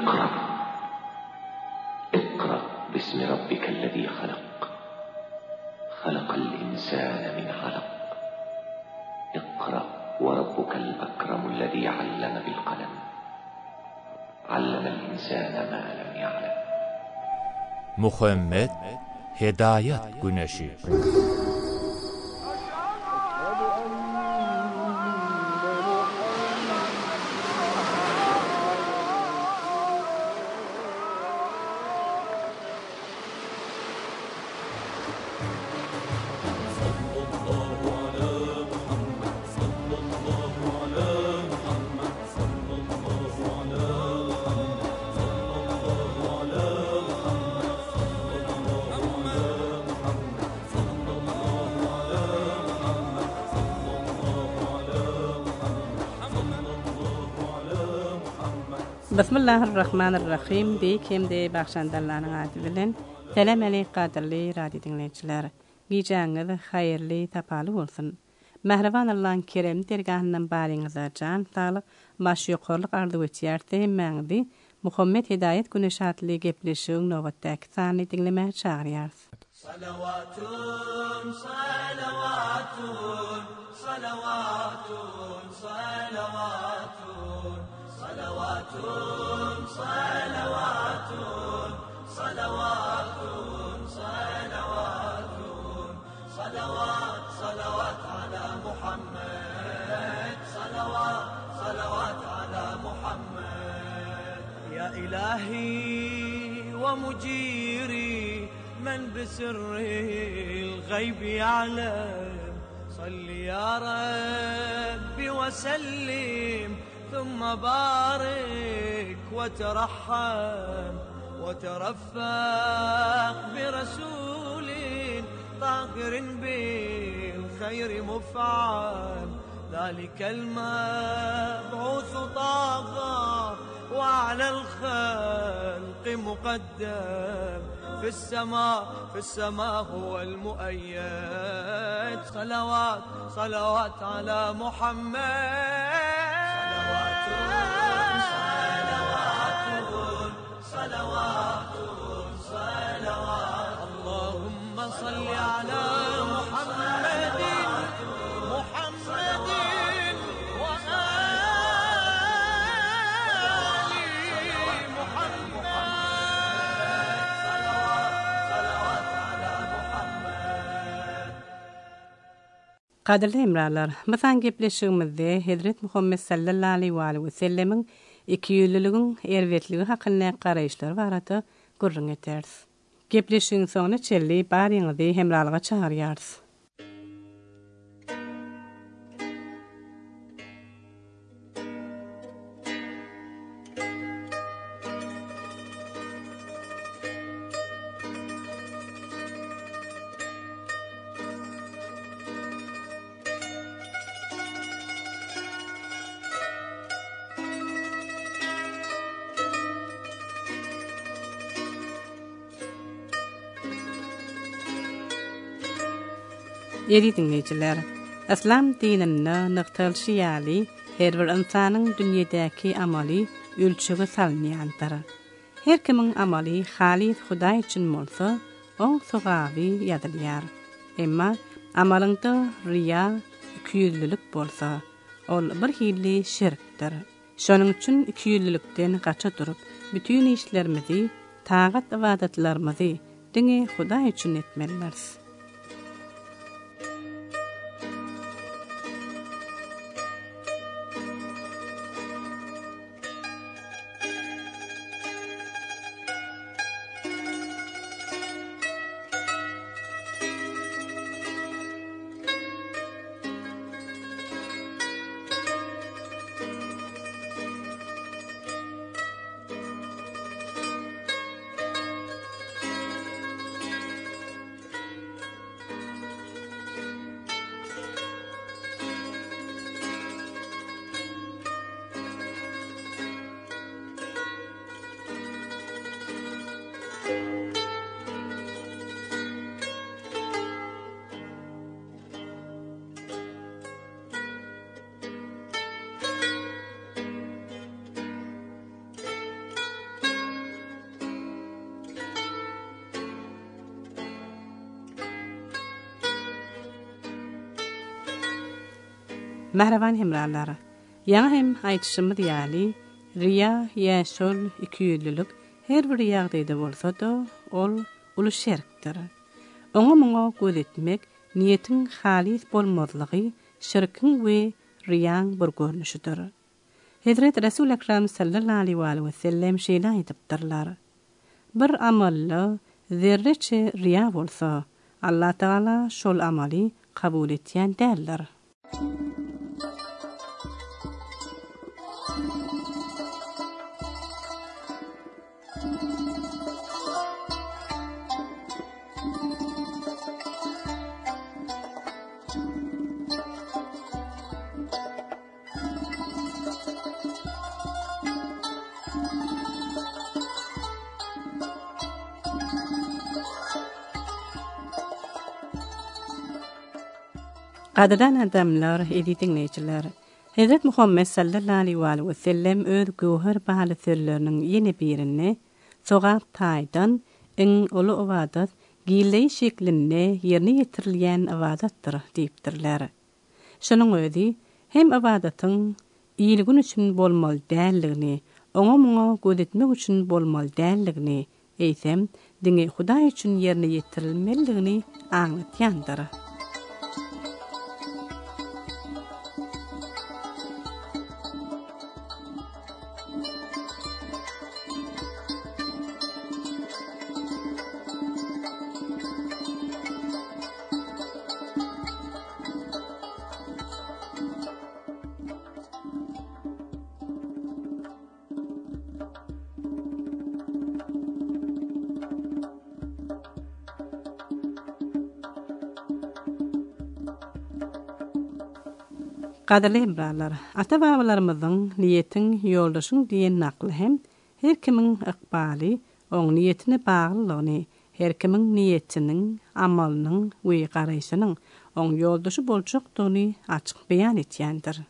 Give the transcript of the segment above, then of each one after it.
اقرأ اقرأ باسم ربك الذي خلق، خلق الإنسان من علق. اقرأ وربك الأكرم الذي علم بالقلم، علم الإنسان ما لم يعلم. Muhammed Hidayet Güneşi. Bismillahirrahmanirrahim. Bekemde baxşandallaryň ady bilen selam aley qadirli radio dinleýijiler. Gijaňyz haýyrly tapaly bolsun. Mehriban Allah'ın kerem dergahyndan baryňyza jan saglyk, baş ýokarlyk ardy geçýärdi. Mäňdi Muhammed Hidayet Güneşi atly gepleşigiň nowatdaky sany dinlemäge çagyrýar. Salavatun salavatun salavatun salavatun salavatun salavatun salavatun salavatun salavat salavat ala Muhammed salavat salavat ala Muhammed ya ilahi wa mujiri من بسر الغيب يعلم صل يا ربي وسلم ثم بارك وترحم وترفق برسول طاهر بالخير مفعم ذلك المبعوث طاغى وعلى الخلق مقدم في السماء هو المؤيد صلوات صلوات على محمد صلوات صلوات اللهم صل على محمد Qadirli hemralar, bizan gepleşigimizde Hazret Muhammed sallallahu aleyhi ve sellemin iki ýüzlüligiň erwetligi hakynda garaýşlary barada gurrun eters. Gepleşigiň soňuna çelli baryňyzy hemralyga çagyrýarys. Ýeri dinleýijiler, İslam dininde nyktaly ýaly her bir insanyň dünýedäki amaly ölçüge salynýandyr. Her kimiň amaly halis Hudaý üçin bolsa, o sogawy ýazylýar. Emma amalyňda riýa, ikiyüzlülük bolsa, ol bir hili şirkdir. Şonuň üçin ikiyüzlülükden gaça durup, bütün işlerimizi, tagat ibadatlarymyzy diňe Hudaý üçin etmeliler. Merhaban hemralları. Yana hem aytışımız ýaly riya ýaşol ikiyüllülük her bir ýagdaýda bolsa da ol uly şerkdir. Oňa göz etmek niýetiň halis bolmazlygy şirkin we riýaň bir görnüşidir. Hazrat Resul Ekrem sallallahu aleyhi ve sellem şeýle aýdypdyrlar. Bir amalla zerreçe riya bolsa, Allah Taala şol amali kabul etýän däldir. Qadırdan adamlar, edi dinleyiciler, Hazret Muhammed sallallahu aleyhi ve sellem öz göwher bahaly sözleriniň ýene birini sogap taýdan iň uly ibadat gilleý şeklinde ýerine ýetirilýän ibadatdyr diýipdirler. Şonuň özi hem ibadatyň iýilgün üçin bolmaly dälligini, oňa göz etmek üçin bolmaly dälligini, eýsem diňe Hudaý üçin ýerine ýetirilmeligini aňlatýandyr. Qadirli hemralar, ata-babalarymyzyň niýetiň ýoldaşyň diýen nakly hem her kimiň ykbaly oň niýetine baglylygyny, her kimiň niýetiniň, amalynyň we garaýşynyň oň ýoldaşy boljakdygyny açyk beýan etýändir.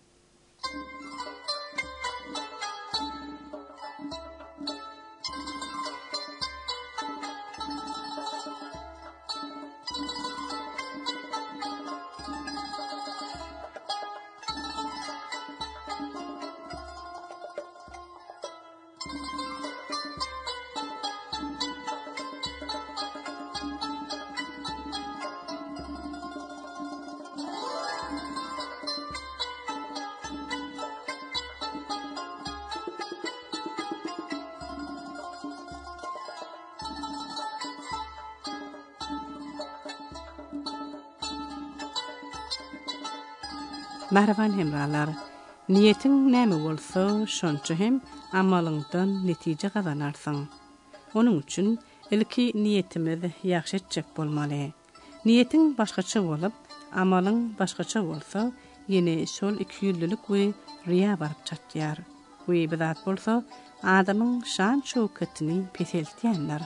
Merhaban hemralar. Niýetiň näme bolsa, şonça hem amalyňdan netije gazanarsyň. Onuň üçin ilki niýetimiz ýaxşy etjek bolmaly. Niýetiň başgaça bolup, amalyň başgaça bolsa, ýene şol ikiyüllülük we riýa baryp çatýar. We bidat bolsa, adamyň şan şöwketini peseltýänler.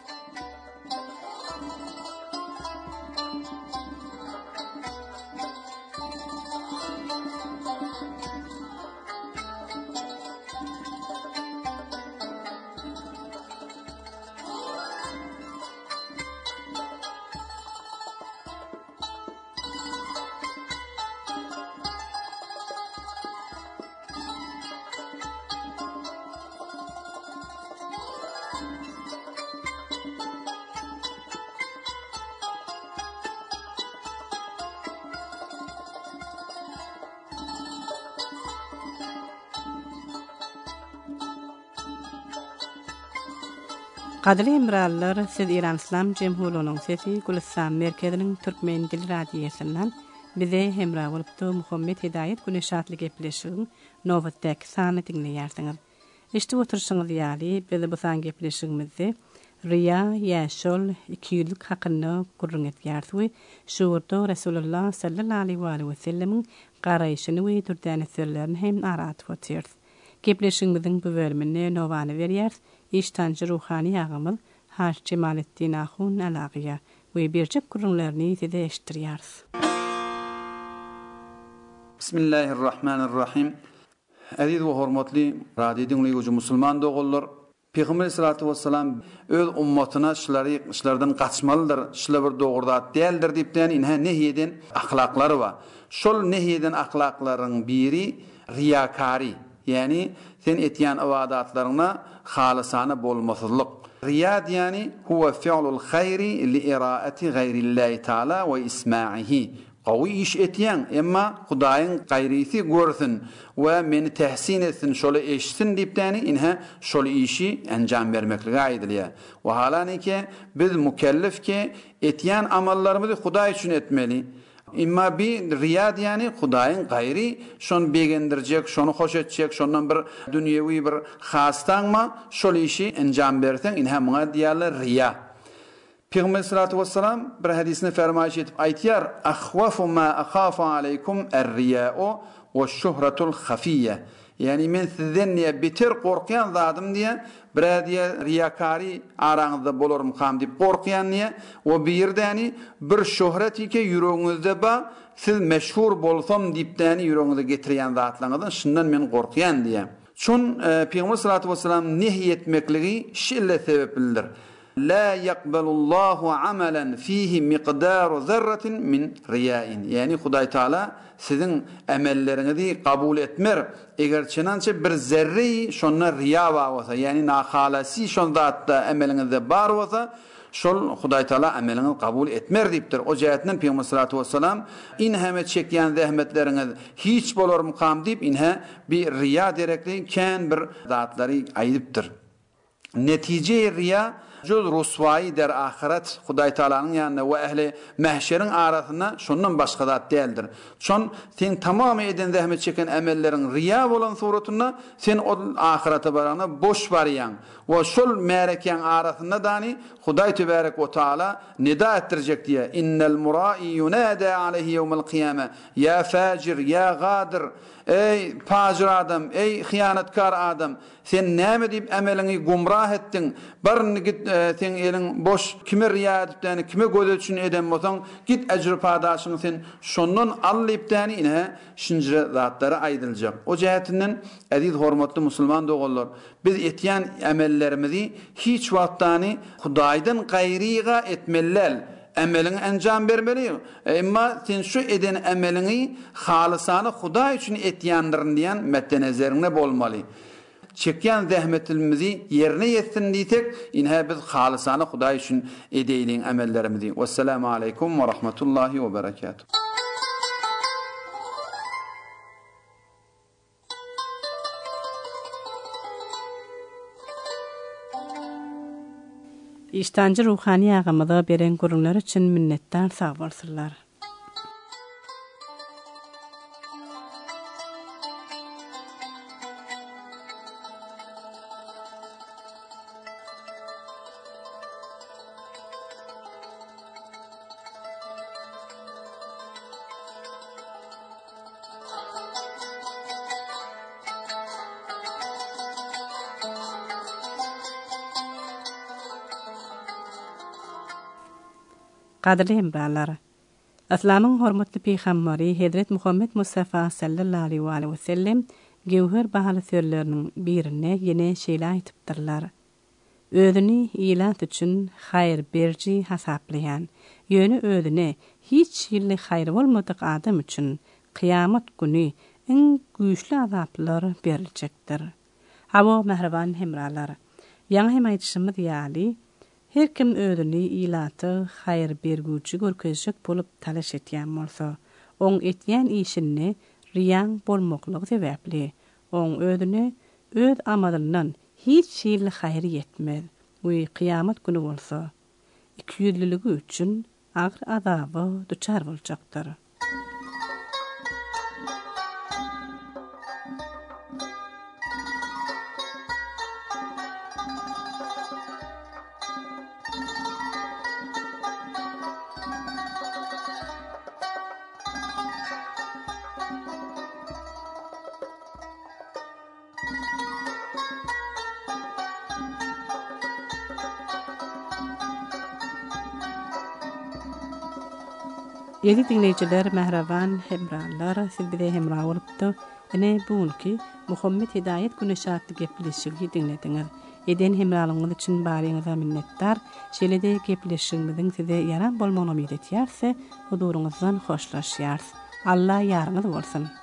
Qadirli hemrallar, siz İran İslam Cemhuriyetining sesi Gülistan merkeziniň türkmen dil radiýasyndan bize hemra bolupdy Muhammed Hidayet Güneşatly gepleşigiň nowatdaky sany dinleýärsiňiz. Işte oturuşyňyz ýaly bize bu san gepleşigimizde riya ýaşol ikiyüllük hakyna gurrun etýärdi. Şuurda Resulullah sallallahu aleyhi ve sellemiň garaýşyny we türdäni sözlerini hem aratyp otýar. Gepleşigimiziň bu bölümine nowany berýär. İştancı ruhani ağamıl Haç Cemalettin Ahun Alagiya ve birçok kurumlarını size eşitiriyarız. Bismillahirrahmanirrahim. Aziz ve hormatly radio dinleýüçi musulman dogullar, Peygamber sallallahu aleyhi ve sellem öz ummatına şulardan kaçmalıdır, şular bir doğrudat değildir deyipden inha nehyeden ahlakları var. Şol nehyeden ahlakların biri riyakari. Yani sen etiyan avadatlarına halisane bolmasızlık. Riya yani huve fi'lul hayri li iraati gayrillahi ta'ala ve isma'ihi. Qawi iş etiyan emma Hudaýyň gaýrysy görsün we meni tehsin etsin, şola eşitsin diýipdäni inha şol işi enjam bermekligi aýdylýar. Wa halanike biz mükellefke etiyan amallarymyzy Hudaý üçin etmeli. Imma bir riya yani Hudaýyň gaýry şonu begendirjek, şonu hoş etjek, şondan bir dünýewi bir hastanma şol işi enjam bersen inha muňa diýerler riya. Peygamber sallallahu aleyhi ve sellem bir hadisini fermayiş etip aytýar: "Ahwafu ma akhafu aleykum er-riya'u ve şuhratul khafiyye." Yani men sizden niye beter korkyan zadım diye bir diye riyakari araňyzda bolarym ham dip korkyan niye o bir ýerdäni bir şöhret ike ýüregiňizde ba siz meşhur bolsam diýipdäni ýüregiňizde getirýän zatlaryňdan şundan men korkyan diye. Şun Peygamber sallallahu aleyhi ve sellem nehy etmekligi şille sebeplidir. La yaqbalullahu amalan fihi miqdaru zarratin min riya'in. Yani Hudaý Taala sizin amellerinizi kabul etmer. Eger çenança bir zerre şonna riya bolsa, yani nahalasi şonda hatta amelinizde bar bolsa, şol Hudaý Taala amelini kabul etmer diýipdir. O jähetden Peygamber sallallahu aleyhi ve sellem inhame çekýän zähmetleriniz hiç bolarmy kam diýip inha bir riya derekli kän bir zatlary aýdypdyr. Netije riya Jol ruswai der ahiret Hudaý Taalanyň ýanyna we ehli mahşeriň arasynda şondan başga zat däldir. Şon sen tamam eden zähmet çeken amelleriň riya bolan suratynda sen o ahirete barana boş barýan. We şol märekeň arasynda dani Hudaý tebarek we taala nida etdirjek diye innel mura'i yunada aleyhi yawmal kıyame ya fajir ya gadir ey fajir adam ey hıyanetkar adam sen näme diýip amelini gumrah etdiň barny git sen eliň boş kime riya edipdäni kime göz eden bolsaň git ejri padaşyň sen şondan allypdäni ine şinjire zatlary aýdyljak. O jähetinden aziz hormatly musulman dogallar biz etýän amellerimizi hiç wagtany Hudaýdan gaýryga etmeliler. Amelini enjam bermeli. Emma sen şu eden amelini halisany Hudaý üçin etýändirin diýen metdenezerine bolmaly. Çekýän zähmetimizi ýerine ýetsin diýsek, inha biz halisany Hudaý üçin edeýliň amellerimizi. Wassalamu aleykum we rahmetullahi we berekatuh. İştancı ruhani ýagymyza beren gurullar üçin minnetdar sag bolsunlar. Qadirli hemralar. Islamyň hormatly peýgamberi Hazrat Muhammed Mustafa sallallahu aleyhi ve sellem gewher bahaly sözleriniň birine ýene şeýle aýtypdyrlar. Özüni ilat üçin haýr berji hasaplayan, ýöne özüne hiç ýyly haýr bolmadyk adam üçin kıyamet günü en güýçli azaplar beriljekdir. Hawa mehriban hemralar. Ýa-ni hem aýdyşymyz ýaly her kim özüni ilaty haýr bergüçi görkezjek bolup talaş etýän bolsa, oň etýän işini riýan bolmaklygy sebäpli, oň özüni öz amalynyň hiç şeýle haýry ýetmez. Bu kıyamet günü bolsa, ikiyüzlüligi üçin agyr azaba duçar boljakdyr. Yedi dinleyiciler, mehraban hemralar, siz bize hemra olupdu. Ene bugunki Muhammed Hidayet Güneşi adlı gepleşigi dinlediňiz. Eden hemralyňyz üçin baryňyza minnetdar. Şeýle-de gepleşigimiziň size ýaram bolmagyny ümit etýärse, huduruňyzdan hoşlaşýar. Allah ýarňyz bolsun.